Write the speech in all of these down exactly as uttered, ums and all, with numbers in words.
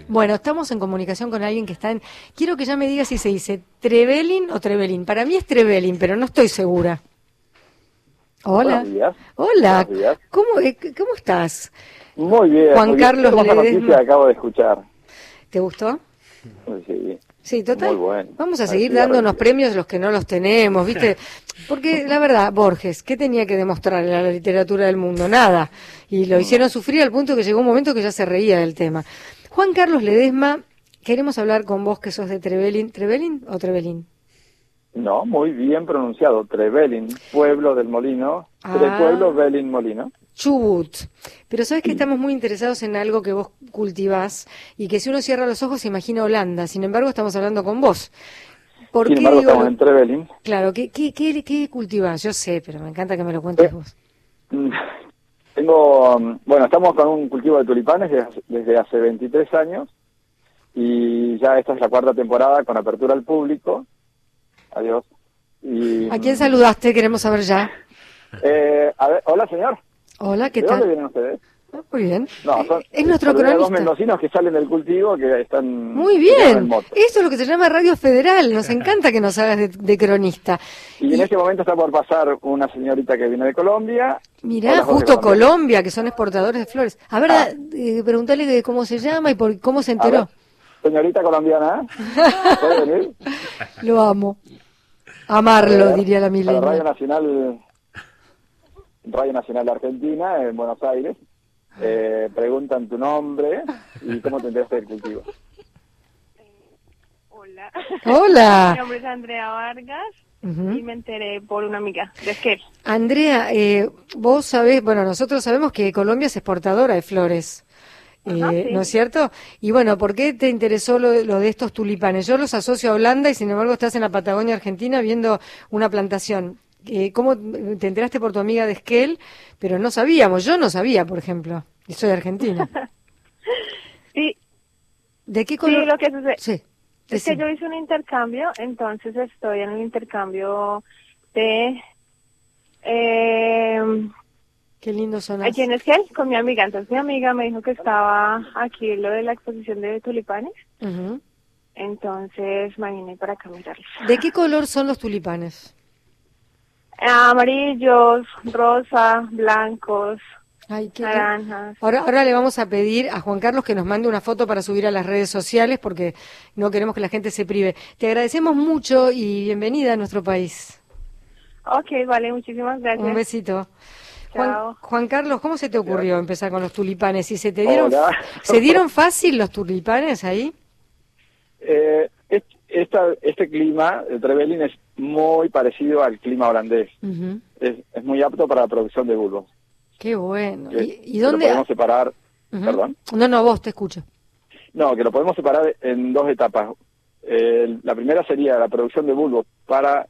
Bueno, estamos en comunicación con alguien que está en... Quiero que ya me diga si se dice Trevelin o Trevelin. Para mí es Trevelin, pero no estoy segura. Hola. Buenos días. Hola. Buenos días. ¿Cómo, eh, ¿Cómo estás? Muy bien. Juan muy bien. Carlos Qué hermosa Ledesma. noticia acabo de escuchar. ¿Te gustó? Sí. Sí, total. Muy bueno. Vamos a Así seguir de dándonos repente. premios los que no los tenemos, ¿viste? Porque la verdad, Borges, ¿qué tenía que demostrar a la literatura del mundo? Nada. Y lo hicieron sufrir al punto que llegó un momento que ya se reía del tema. Juan Carlos Ledesma, queremos hablar con vos que sos de Trevelin. ¿Trevelin o Trevelin? No, muy bien pronunciado. Trevelin, pueblo del molino. Ah. Trepueblo, Velin, molino. Chubut. Pero sabes que estamos muy interesados en algo que vos cultivás y que si uno cierra los ojos se imagina Holanda. Sin embargo, estamos hablando con vos. ¿Por Sin qué embargo, digo estamos lo- en Trevelin. Claro, ¿qué, qué, qué, qué cultivás? Yo sé, pero me encanta que me lo cuentes Eh, vos. Mm, Tengo, um, bueno, estamos con un cultivo de tulipanes desde, desde hace veintitrés años y ya esta es la cuarta temporada con apertura al público. Adiós. Y, ¿A quién mm, saludaste? Queremos saber ya. eh, a ver, hola señor. Hola, ¿qué ¿De dónde tal? vienen ustedes? Ah, muy bien. No, son, Eh, es nuestro saludé a dos cronista. mendocinos que salen del cultivo que están... Muy que llevan bien. en moto. Esto es lo que se llama Radio Federal. Nos encanta que nos hagas de, de cronista. Y en este momento está por pasar una señorita que viene de Colombia. Mirá, Hola, Jorge, justo Colombia. Colombia, que son exportadores de flores. A ver, Ah. eh, preguntale de cómo se llama y por cómo se A ver, enteró. señorita colombiana, ¿puede venir? Lo amo. Amarlo, A ver, diría la para Radio milenia. Nacional, Radio Nacional de Argentina, en Buenos Aires. Eh, preguntan tu nombre y cómo te enteraste del cultivo. Hola. Hola. Mi nombre es Andrea Vargas Ujú. y me enteré por una amiga de Esquel. Andrea, eh, vos sabés, bueno, nosotros sabemos que Colombia es exportadora de flores. Eh, Ajá, sí. ¿No es cierto? Y bueno, ¿por qué te interesó lo, lo de estos tulipanes? Yo los asocio a Holanda y sin embargo estás en la Patagonia Argentina viendo una plantación. Eh, ¿Cómo te enteraste por tu amiga de Esquel? Pero no sabíamos, yo no sabía, por ejemplo, y soy argentina. Sí, ¿De qué sí, color? lo que sucede Sí, es que decime. yo hice un intercambio, entonces estoy en un intercambio de... Eh, Qué lindo son. aquí en Esquel con mi amiga. Entonces mi amiga me dijo que estaba aquí lo de la exposición de tulipanes, Ujú. entonces me vine para acá a mirarlos. ¿De qué color son los tulipanes? Amarillos, rosa, blancos, Ay, qué, qué- naranjas. Ahora, ahora le vamos a pedir a Juan Carlos que nos mande una foto para subir a las redes sociales porque no queremos que la gente se prive. Te agradecemos mucho y bienvenida a nuestro país. Ok, vale, muchísimas gracias. Un besito. Juan, Chao. Juan Carlos, ¿cómo se te ocurrió empezar con los tulipanes? ¿Y se te dieron, Hola. se dieron fácil los tulipanes ahí? Eh, es- esta, este clima de Trevelin es muy parecido al clima holandés. Ujú. Es, es muy apto para la producción de bulbos. Qué bueno. Que- ¿Y, y que Lo dónde? podemos separar, Ujú. perdón. No, no, vos te escucho. No, que lo podemos separar en dos etapas. Eh, la primera sería la producción de bulbos para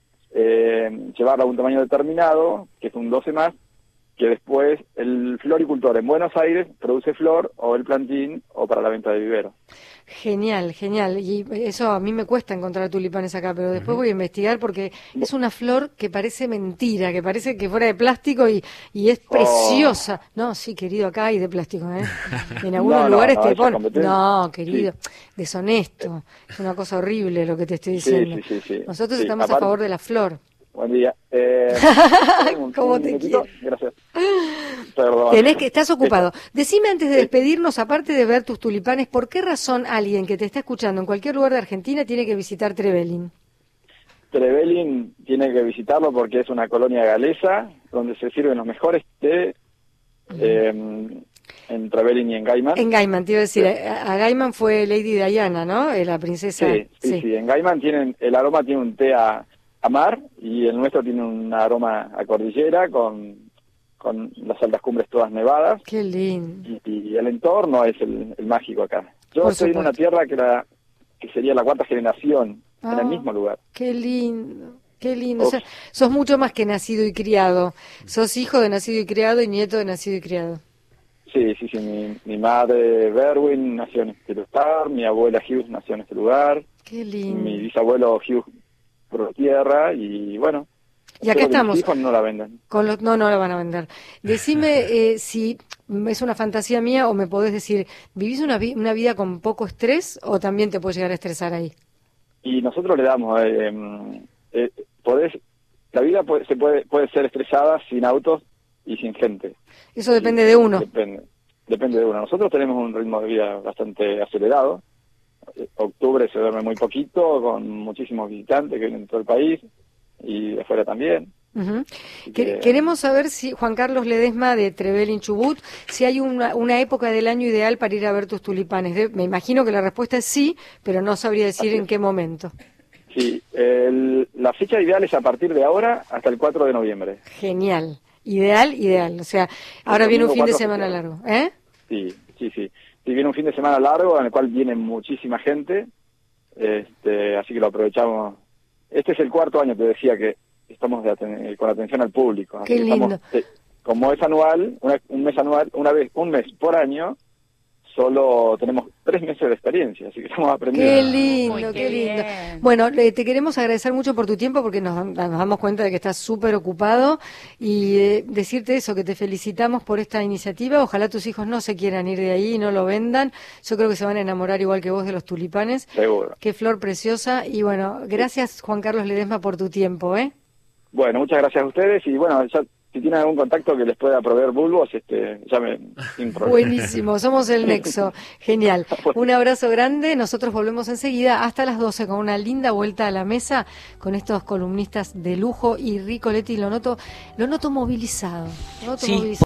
eh, llevarlo a un tamaño determinado, que es un doce más, que después el floricultor en Buenos Aires produce flor o el plantín o para la venta de vivero. Genial, genial. Y eso a mí me cuesta encontrar tulipanes acá, pero después voy a investigar porque es una flor que parece mentira, que parece que fuera de plástico y, y es Oh. preciosa. No, sí, querido, acá hay de plástico, ¿eh? En algunos No, no, lugares no, te esa ponen... competencia. No, querido, deshonesto. Es una cosa horrible lo que te estoy Sí, diciendo. sí, sí, sí. Nosotros Sí, estamos a aparte- favor de la flor. Buen día. Eh, un- ¿Cómo un te minutito. quiero? Gracias. Perdón. Tenés que, estás ocupado. Esto- Decime antes de Sí. despedirnos, aparte de ver tus tulipanes, ¿por qué razón alguien que te está escuchando en cualquier lugar de Argentina tiene que visitar Trevelin? Trevelin tiene que visitarlo porque es una colonia galesa donde se sirven los mejores té eh, en Trevelin y en Gaiman. En Gaiman, te iba a decir, a, a Gaiman fue Lady Diana, ¿no? Eh, La princesa. Sí, sí, sí. En Gaiman tienen, el aroma tiene un té a, a mar y el nuestro tiene un aroma a cordillera con, con las altas cumbres todas nevadas Qué lindo. y, y el entorno es el, el mágico acá. Yo Por estoy en una supuesto. tierra que, la, que sería la cuarta generación en Ah. el mismo lugar. Qué lindo. Qué lindo. Uf. O sea, sos mucho más que nacido y criado. Sos hijo de nacido y criado y nieto de nacido y criado. Sí, sí, sí. Mi, mi madre Berwin nació en este lugar, mi abuela Hughes nació en este lugar, Qué lindo. mi bisabuelo Hughes por tierra y bueno, Y acá Espero que estamos. mis hijos no la vendan. Con los, no, no la van a vender. Decime eh, si es una fantasía mía o me podés decir, ¿vivís una, vi- una vida con poco estrés o también te puede llegar a estresar ahí? Y nosotros le damos, eh, eh, podés, la vida puede, se puede, puede ser estresada sin autos y sin gente. Eso depende Y- de uno. Depende, depende de uno. Nosotros tenemos un ritmo de vida bastante acelerado. Eh, Octubre se duerme muy poquito, con muchísimos visitantes que vienen de todo el país y de afuera también. Ujú. Así Que- que- Queremos saber si, Juan Carlos Ledesma de Trevelin Chubut, si hay una, una época del año ideal para ir a ver tus tulipanes. De- me imagino que la respuesta es sí, pero no sabría decir Así en es. qué momento. Sí, el- la fecha ideal es a partir de ahora hasta el cuatro de noviembre. Genial. Ideal, ideal. O sea, ahora viene un domingo fin de cuatro semana feriado. largo. ¿Eh? Sí, sí, sí. Sí, viene un fin de semana largo en el cual viene muchísima gente, este, así que lo aprovechamos. Este es el cuarto año, te decía, que estamos de aten- con atención al público. Así Qué que estamos, lindo. eh, como es anual, una- un mes anual, una vez, un mes por año, solo tenemos tres meses de experiencia, así que estamos aprendiendo. Qué lindo, Uy, qué, qué lindo. bien. Bueno, le- te queremos agradecer mucho por tu tiempo porque nos, nos damos cuenta de que estás súper ocupado y eh, decirte eso, que te felicitamos por esta iniciativa. Ojalá tus hijos no se quieran ir de ahí y no lo vendan. Yo creo que se van a enamorar igual que vos de los tulipanes. Seguro. Qué flor preciosa. Y bueno, gracias Juan Carlos Ledesma por tu tiempo, ¿eh? Bueno, muchas gracias a ustedes y bueno, ya, si tienen algún contacto que les pueda proveer bulbos, este, llamen sin problema. Buenísimo, somos el nexo. Genial. Un abrazo grande. Nosotros volvemos enseguida hasta las doce con una linda vuelta a la mesa con estos columnistas de lujo y Ricoletti lo noto, lo noto movilizado. Lo noto Sí. movilizado.